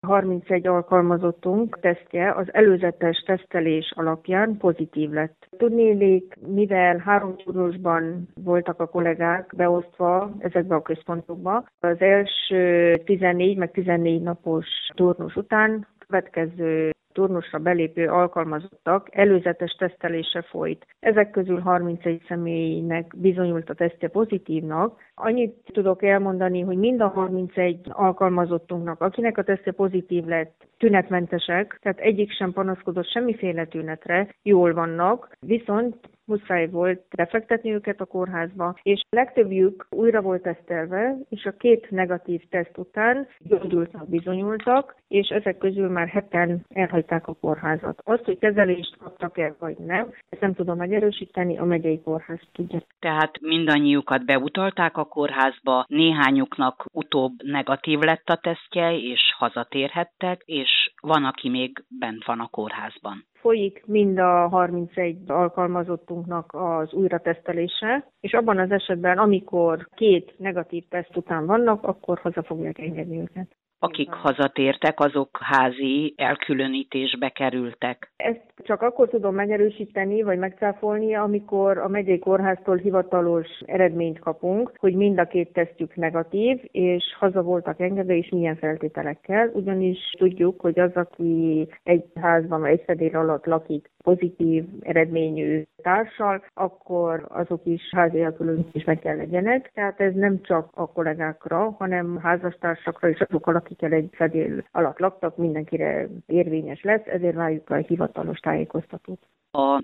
31 alkalmazottunk tesztje az előzetes tesztelés alapján pozitív lett. Tudniillik, mivel 3 turnusban voltak a kollégák beosztva ezekbe a központokba, az első 14 meg 14 napos turnus után következő turnusra belépő alkalmazottak előzetes tesztelése folyt. Ezek közül 31 személynek bizonyult a tesztje pozitívnak. Annyit tudok elmondani, hogy mind a 31 alkalmazottunknak, akinek a tesztje pozitív lett, tünetmentesek, tehát egyik sem panaszkodott semmiféle tünetre, jól vannak, viszont muszáj volt befektetni őket a kórházba, és a legtöbbjük újra volt tesztelve, és a 2 negatív teszt után gyógyultnak bizonyultak, és ezek közül már 7-en elhagyták a kórházat. Azt, hogy kezelést kaptak-e vagy nem, ezt nem tudom megerősíteni, a megyei kórház tudja. Tehát mindannyiukat beutalták a kórházba, néhányuknak utóbb negatív lett a tesztje, és hazatérhettek, és van, aki még bent van a kórházban. Folyik mind a 31 alkalmazottunknak az újratesztelése, és abban az esetben, amikor 2 negatív teszt után vannak, akkor haza fogják engedni őket. Akik hazatértek, azok házi elkülönítésbe kerültek. Ezt csak akkor tudom megerősíteni, vagy megcáfolni, amikor a megyei kórháztól hivatalos eredményt kapunk, hogy mind a 2 tesztjük negatív, és haza voltak engedve, és milyen feltételekkel. Ugyanis tudjuk, hogy az, aki egy házban, vagy egy fedél alatt lakik pozitív eredményű társal, akkor azok is házi elkülönítésben kell legyenek. Tehát ez nem csak a kollégákra, hanem házastársakra és azokkal, akikkel egy fedél alatt laktak, mindenkire érvényes lesz, ezért várjuk a hivatalos tájékoztatót. A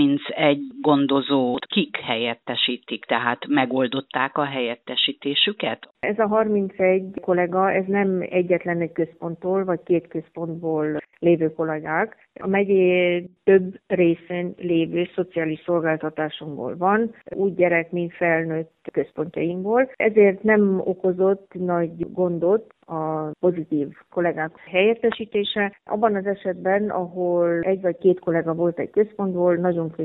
31 gondozót kik helyettesítik, tehát megoldották a helyettesítésüket? Ez a 31 kollega, ez nem egyetlen egy központtól, vagy 2 központból lévő kollégák. A megyé több részén lévő szociális szolgáltatásunkból van, úgy gyerek, mint felnőtt központjainkból. Ezért nem okozott nagy gondot a pozitív kollégák helyettesítése. Abban az esetben, ahol 1 vagy 2 kollega volt egy központból, nagyon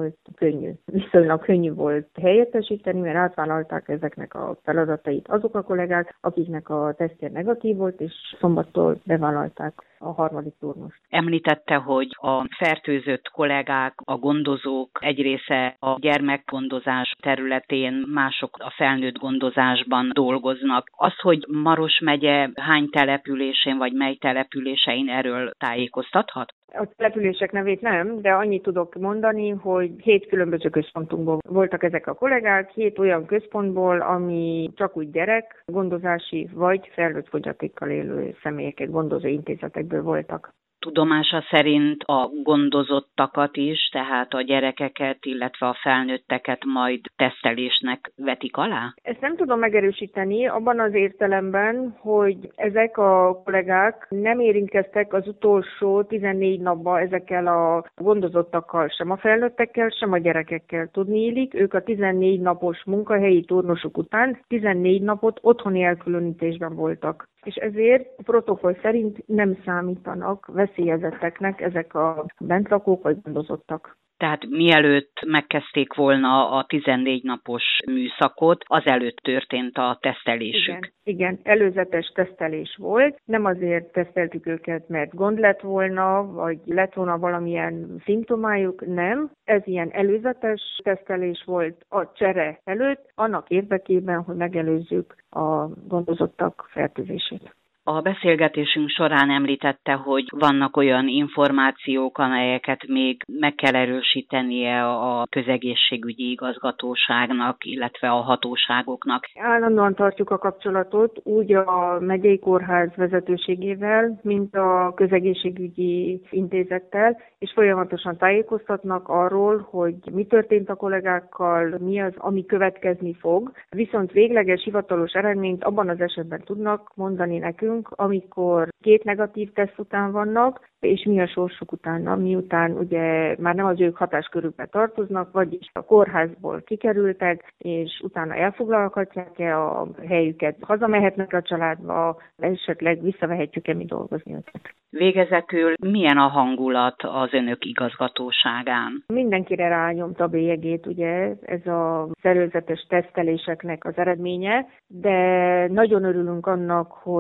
viszonylag könnyű volt helyettesíteni, mert átvállalták ezeknek a feladatait azok a kollégák, akiknek a tesztje negatív volt, és szombattól bevállalták a 3. turnust. Említette, hogy a fertőzött kollégák, a gondozók egy része a gyermekgondozás területén, mások a felnőtt gondozásban dolgoznak. Az, hogy Maros megye hány településén vagy mely településein, erről tájékoztathat? A települések nevét nem, de annyit tudok mondani, hogy 7 különböző központunkból voltak ezek a kollégák, 7 olyan központból, ami csak úgy gyerek, gondozási vagy felnőtt fogyatékkal élő személyeket gondozó intézetekből voltak. Tudomása szerint a gondozottakat is, tehát a gyerekeket, illetve a felnőtteket majd tesztelésnek vetik alá? Ezt nem tudom megerősíteni abban az értelemben, hogy ezek a kollégák nem érintkeztek az utolsó 14 napban ezekkel a gondozottakkal, sem a felnőttekkel, sem a gyerekekkel. Tudniillik, ők a 14 napos munkahelyi turnusuk után 14 napot otthoni elkülönítésben voltak. És ezért a protokoll szerint nem számítanak veszélyezetteknek ezek a bentlakók vagy gondozottak. Tehát mielőtt megkezdték volna a 14 napos műszakot, azelőtt történt a tesztelésük. Igen, előzetes tesztelés volt. Nem azért teszteltük őket, mert gond lett volna, vagy lett volna valamilyen szimptomájuk, nem. Ez ilyen előzetes tesztelés volt a csere előtt, annak érdekében, hogy megelőzzük a gondozottak fertőzését. A beszélgetésünk során említette, hogy vannak olyan információk, amelyeket még meg kell erősítenie a közegészségügyi igazgatóságnak, illetve a hatóságoknak. Állandóan tartjuk a kapcsolatot úgy a megyei kórház vezetőségével, mint a közegészségügyi intézettel, és folyamatosan tájékoztatnak arról, hogy mi történt a kollégákkal, mi az, ami következni fog. Viszont végleges hivatalos eredményt abban az esetben tudnak mondani nekünk, amikor 2 negatív teszt után vannak, és mi a sorsuk utána, miután ugye már nem az ők hatáskörükbe tartoznak, vagyis a kórházból kikerültek, és utána elfoglalhatják-e a helyüket, hazamehetnek a családba, esetleg visszavehetjük-e mi dolgozni őket. Végezetül milyen a hangulat az önök igazgatóságán? Mindenkire rányomta a bélyegét, ugye, ez a előzetes teszteléseknek az eredménye, de nagyon örülünk annak, hogy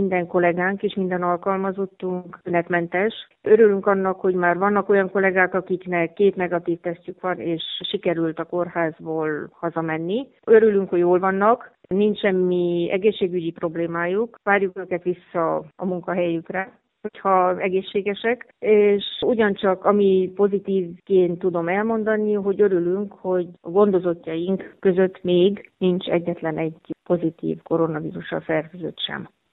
minden kollégánk és minden alkalmazottunk tünetmentes. Örülünk annak, hogy már vannak olyan kollégák, akiknek 2 negatív tesztjük van, és sikerült a kórházból hazamenni. Örülünk, hogy jól vannak, nincs semmi egészségügyi problémájuk, várjuk őket vissza a munkahelyükre, hogyha egészségesek, és ugyancsak ami pozitívként tudom elmondani, hogy örülünk, hogy a gondozottjaink között még nincs egyetlen egy pozitív koronavírussal fertőzött sem.